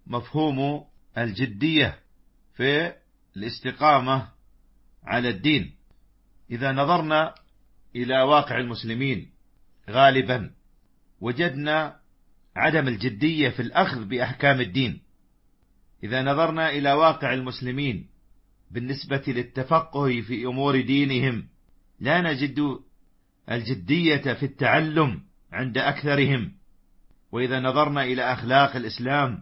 مفهوم الجدية في الاستقامة على الدين. إذا نظرنا إلى واقع المسلمين غالبا وجدنا عدم الجدية في الأخذ بأحكام الدين. إذا نظرنا إلى واقع المسلمين بالنسبة للتفقه في أمور دينهم لا نجد الجدية في التعلم عند أكثرهم. وإذا نظرنا إلى أخلاق الإسلام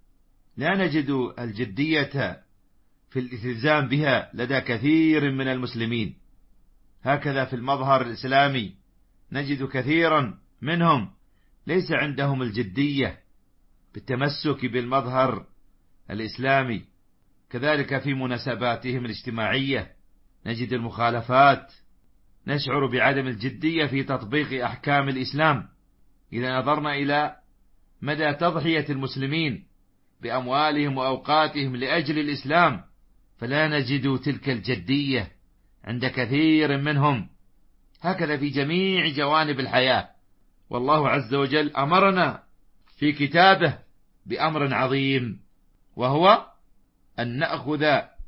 لا نجد الجدية في الالتزام بها لدى كثير من المسلمين. هكذا في المظهر الإسلامي نجد كثيرا منهم ليس عندهم الجدية بالتمسك بالمظهر الإسلامي. كذلك في مناسباتهم الاجتماعية نجد المخالفات، نشعر بعدم الجدية في تطبيق أحكام الإسلام. إذا نظرنا إلى مدى تضحية المسلمين بأموالهم وأوقاتهم لأجل الإسلام فلا نجد تلك الجدية عند كثير منهم. هكذا في جميع جوانب الحياة. والله عز وجل أمرنا في كتابه بأمر عظيم، وهو أن نأخذ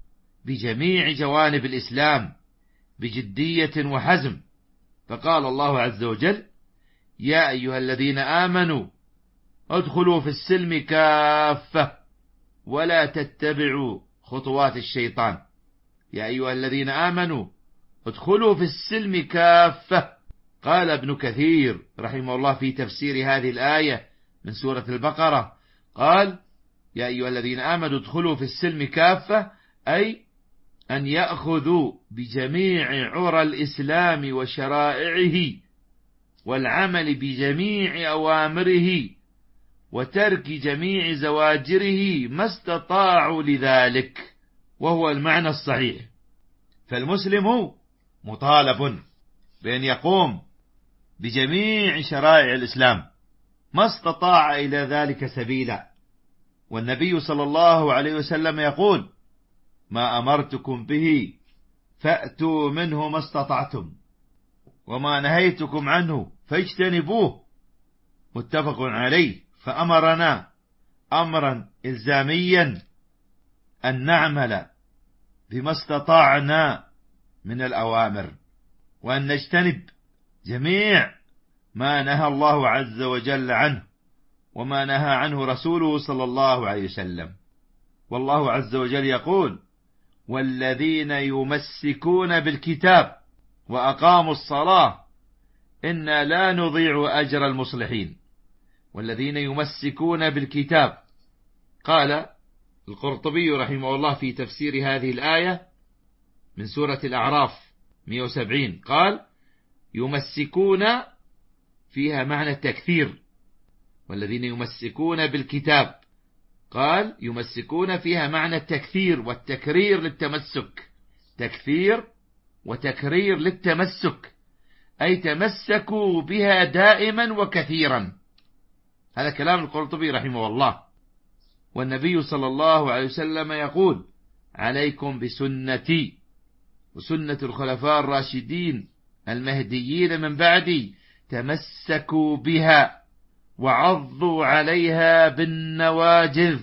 بجميع جوانب الإسلام بجدية وحزم. فقال الله عز وجل: يا أيها الذين آمنوا ادخلوا في السلم كافة ولا تتبعوا خطوات الشيطان. يا أيها الذين آمنوا ادخلوا في السلم كافة. قال ابن كثير رحمه الله في تفسير هذه الآية من سورة البقرة، قال: يا أيها الذين آمنوا ادخلوا في السلم كافة، أي أن يأخذوا بجميع عرى الإسلام وشرائعه والعمل بجميع أوامره وترك جميع زواجره ما استطاعوا لذلك، وهو المعنى الصحيح. فالمسلم مطالب بأن يقوم بجميع شرائع الإسلام ما استطاع إلى ذلك سبيلا. والنبي صلى الله عليه وسلم يقول: ما أمرتكم به فأتوا منه ما استطعتم وما نهيتكم عنه فاجتنبوه، متفق عليه. فأمرنا أمرا إلزاميا أن نعمل بما استطعنا من الأوامر، وأن نجتنب جميع ما نهى الله عز وجل عنه وما نهى عنه رسوله صلى الله عليه وسلم. والله عز وجل يقول: والذين يمسكون بالكتاب وأقاموا الصلاة إنا لا نضيع أجر المصلحين. والذين يمسكون بالكتاب. قال القرطبي رحمه الله في تفسير هذه الآية من سورة الأعراف 170، قال: يمسكون فيها معنى التكثير. والذين يمسكون بالكتاب، قال يمسكون فيها معنى التكثير والتكرير للتمسك. تكثير وتكرير للتمسك، أي تمسكوا بها دائما وكثيرا. هذا كلام القرطبي رحمه الله. والنبي صلى الله عليه وسلم يقول: عليكم بسنتي وسنة الخلفاء الراشدين المهديين من بعدي، تمسكوا بها وعضوا عليها بالنواجذ.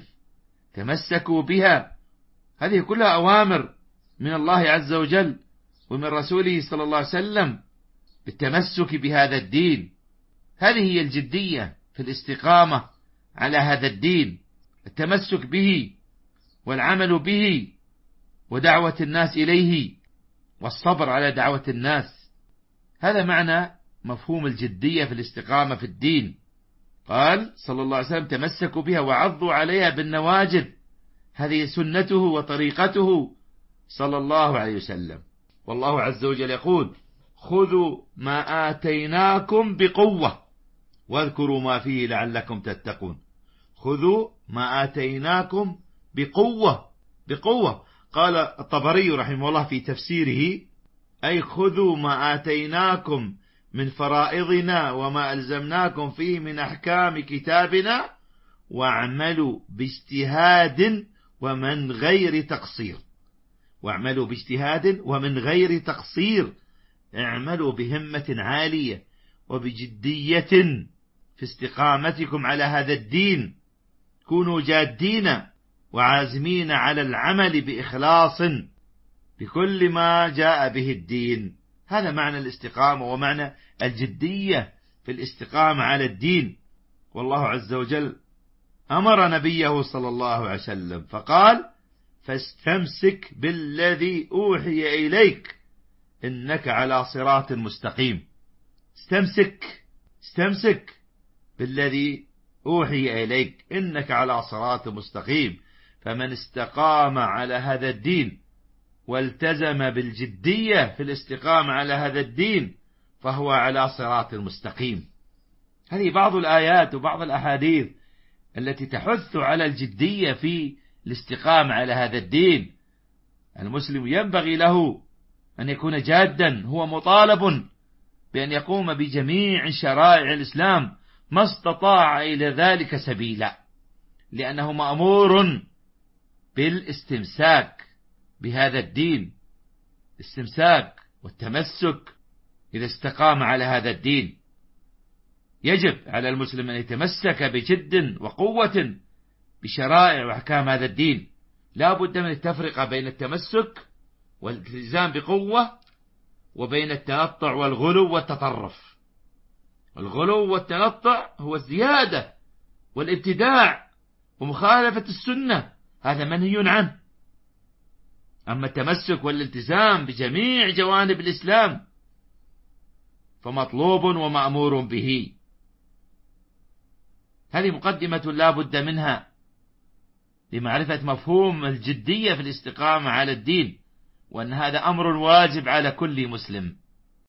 تمسكوا بها، هذه كلها أوامر من الله عز وجل ومن رسوله صلى الله عليه وسلم بالتمسك بهذا الدين. هذه هي الجدية في الاستقامة على هذا الدين، التمسك به والعمل به ودعوة الناس إليه والصبر على دعوة الناس. هذا معنى مفهوم الجدية في الاستقامة في الدين. قال صلى الله عليه وسلم: تمسكوا بها وعضوا عليها بالنواجذ. هذه سنته وطريقته صلى الله عليه وسلم. والله عز وجل يقول: خذوا ما آتيناكم بقوة واذكروا ما فيه لعلكم تتقون. خذوا ما آتيناكم بقوة. بقوة. قال الطبري رحمه الله في تفسيره: أي خذوا ما آتيناكم من فرائضنا وما ألزمناكم فيه من أحكام كتابنا واعملوا باجتهاد ومن غير تقصير. واعملوا باجتهاد ومن غير تقصير. اعملوا بهمة عالية وبجدية في استقامتكم على هذا الدين. كونوا جادين وعازمين على العمل بإخلاص بكل ما جاء به الدين. هذا معنى الاستقامة ومعنى الجدية في الاستقامة على الدين. والله عز وجل أمر نبيه صلى الله عليه وسلم فقال: فاستمسك بالذي أوحي إليك إنك على صراط مستقيم. استمسك بالذي أوحي إليك إنك على صراط مستقيم. فمن استقام على هذا الدين والتزم بالجدية في الاستقامة على هذا الدين فهو على صراط مستقيم. هذه بعض الآيات وبعض الأحاديث التي تحث على الجدية في الاستقامة على هذا الدين. المسلم ينبغي له أن يكون جادا، هو مطالب بأن يقوم بجميع شرائع الإسلام ما استطاع إلى ذلك سبيلا، لأنه مأمور بالاستمساك بهذا الدين، الاستمساك والتمسك. إذا استقام على هذا الدين يجب على المسلم أن يتمسك بجد وقوة بشرائع وأحكام هذا الدين. لا بد من التفرقة بين التمسك والالتزام بقوة وبين التنطع والغلو والتطرف. الغلو والتنطع هو الزيادة والابتداع ومخالفة السنة، هذا منهي عنه. أما التمسك والالتزام بجميع جوانب الإسلام فمطلوب ومأمور به. هذه مقدمة لا بد منها لمعرفة مفهوم الجدية في الاستقامة على الدين، وأن هذا أمر واجب على كل مسلم.